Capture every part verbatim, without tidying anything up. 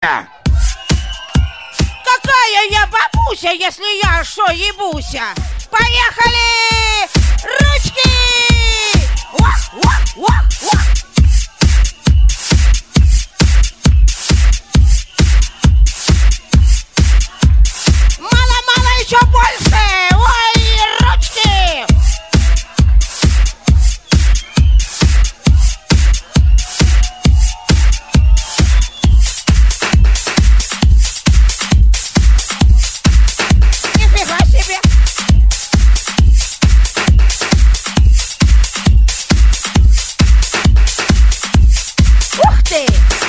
бабуся? Какая я бабуся, если я шо ебуся? Поехали! Ручки! Вах, вах, вах, вах. Мало-мало еще больше! Ой, ручки! Нифига себе! Ух ты!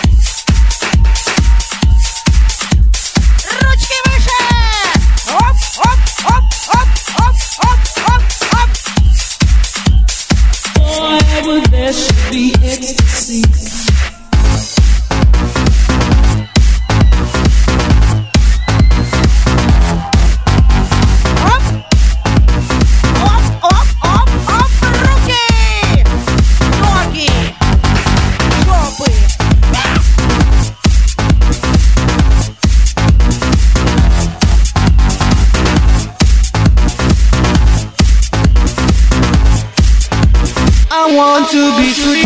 Ручки выше! Оп, оп, оп, оп, оп, оп, оп, оп. Boy, well, there should be ecstasy. Оп, оп, оп, оп, оп, руки! Ноги! Жопы! I want to be free.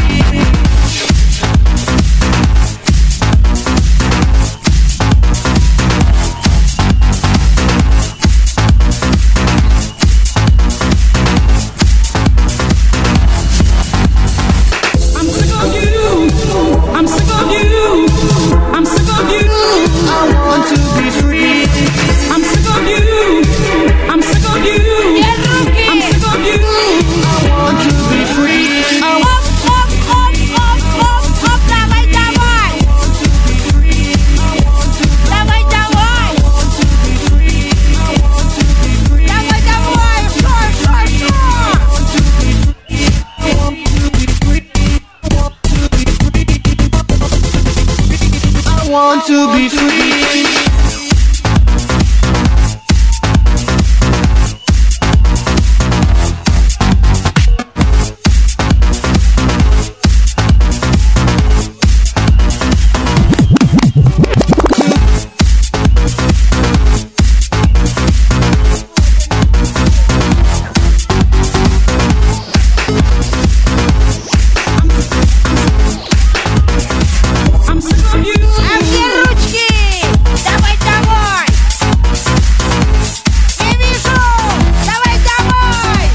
I'm sick of you. I'm sick of you. I'm sick of you. I want to be free. I'm sick of you. I'm sick of you. Две руки! I'm sick of you. I want to be free. I Оп, оп, оп, оп, оп, оп, давай, давай! Давай, давай! Давай, давай! Шо, шо, шо? I want to be free. I'm sick of you. А где ручки? Давай, давай! Не вижу! Давай, давай!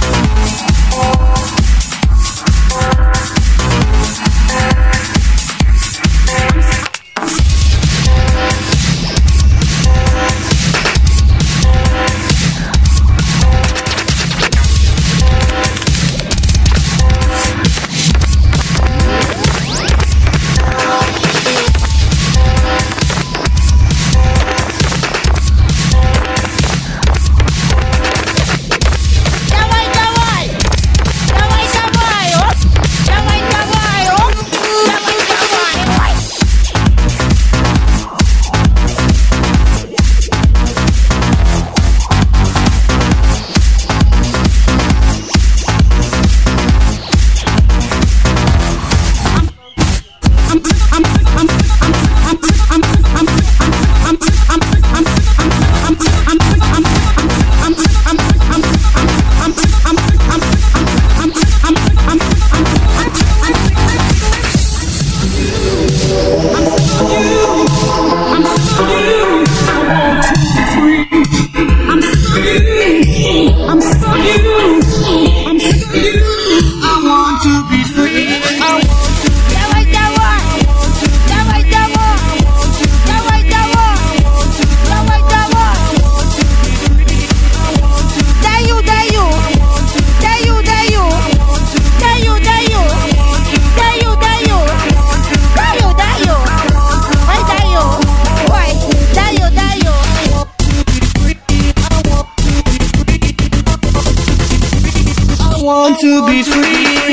Давай, давай! Давай, давай! Оп! Давай, давай! Оп! Давай, давай! Ой! I'm sick of you. I'm sick of you. I want to be free. I want Давай, давай! Давай, давай! Давай, давай! Давай, давай! Даю, даю! Даю, даю! Даю, даю! Даю, даю! Даю, даю! Ой, даю! Ой, даю, даю! I want to be free.